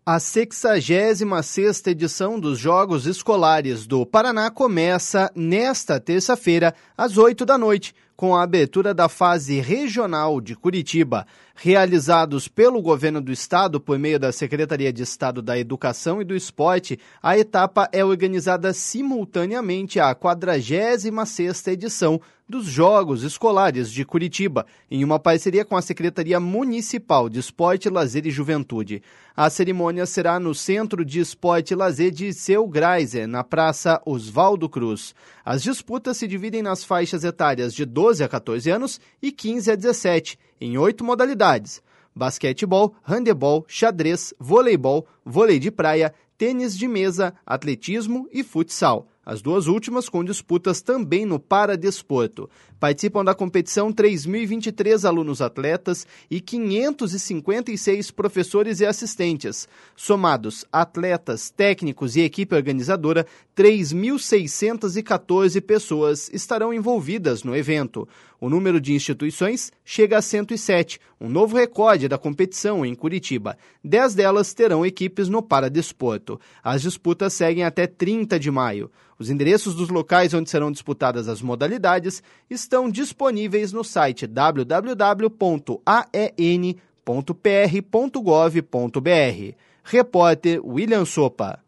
A 66ª edição dos Jogos Escolares do Paraná começa nesta terça-feira, às 8 da noite, com a abertura da fase regional de Curitiba. Realizados pelo governo do estado por meio da Secretaria de Estado da Educação e do Esporte, a etapa é organizada simultaneamente à 46ª edição dos Jogos Escolares de Curitiba, em uma parceria com a Secretaria Municipal de Esporte, Lazer e Juventude. A cerimônia será no Centro de Esporte e Lazer de Seu Greiser, na Praça Oswaldo Cruz. As disputas se dividem nas faixas etárias de 12 a 14 anos e 15 a 17, em 8 modalidades: basquetebol, handebol, xadrez, voleibol, vôlei de praia, tênis de mesa, atletismo e futsal. As duas últimas com disputas também no paradesporto. Participam da competição 3.023 alunos atletas e 556 professores e assistentes. Somados atletas, técnicos e equipe organizadora, 3.614 pessoas estarão envolvidas no evento. O número de instituições chega a 107, um novo recorde da competição em Curitiba. 10 delas terão equipes no paradesporto. As disputas seguem até 30 de maio. Os endereços dos locais onde serão disputadas as modalidades estão disponíveis no site www.aen.pr.gov.br. Repórter William Sopa.